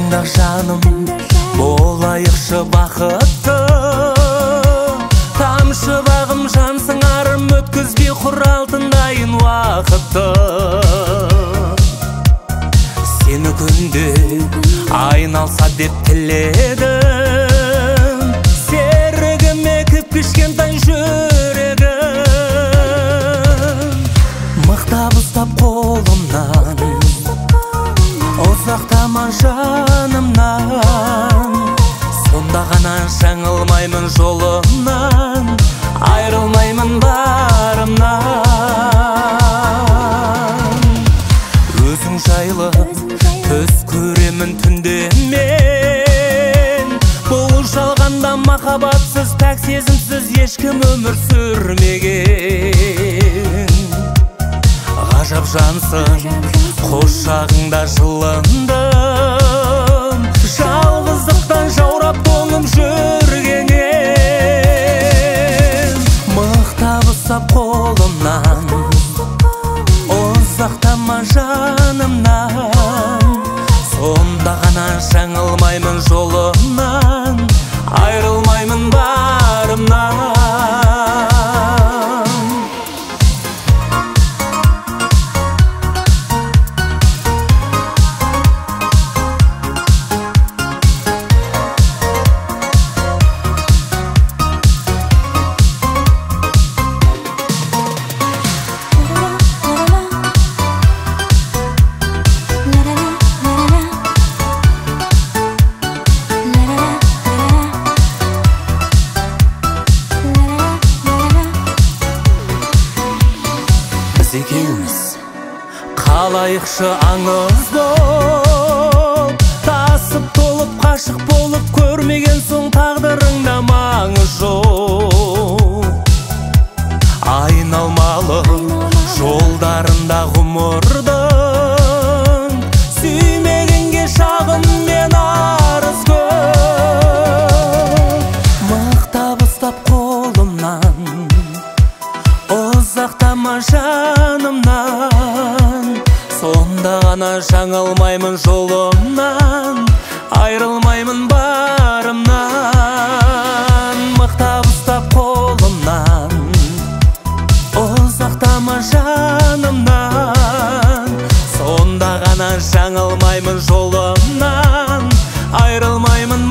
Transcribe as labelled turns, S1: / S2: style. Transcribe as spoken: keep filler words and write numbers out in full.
S1: Тыңда жаным, болайықшы бақытты. Тамшы бағым жансың арым, өткізбей құр алтындайын уақытты. Сені күнде айналса деп тіледім, серігіме кіп-кішкентай жүрегім. Мықтап ұстап қолымнан, ұзақтама жанымнан. Сонда ғана жаңылмаймын жолымнан, айрылмаймын барымнан. Өзің жайлы түс көремін түнде мен. Бұл жалғанда махаббатсыз, пәк сезімсіз ешкім өмір сүрмеген. Ғажап жансың, құшағыңда жылындым, жалғыздықтан жаурап тоңып жүргенем. Мықтап ұстап қолымнан, ұзақтама жанымнан. Сонда ғана жаңылмаймын жолымнан, айрылмаймын барымнан. Екеуміз қалайықшы аңыз болып, тасып толып қашық болып, көрмеген соң тағдырыңда маңы жоқ. Айналмалы жолдарында ғұмырдың, сүймегенге шағым мен арыз көп. Мықтап ұстап қолымнан, ұзақтама жанымнан. Сонда ғана жаңылмаймын жолымнан, айрылмаймын барымнан. Мықтап ұстап қолымнан, ұзақтама жанымнан. Сонда ғана жаңылмаймын жолымнан, айрылмаймын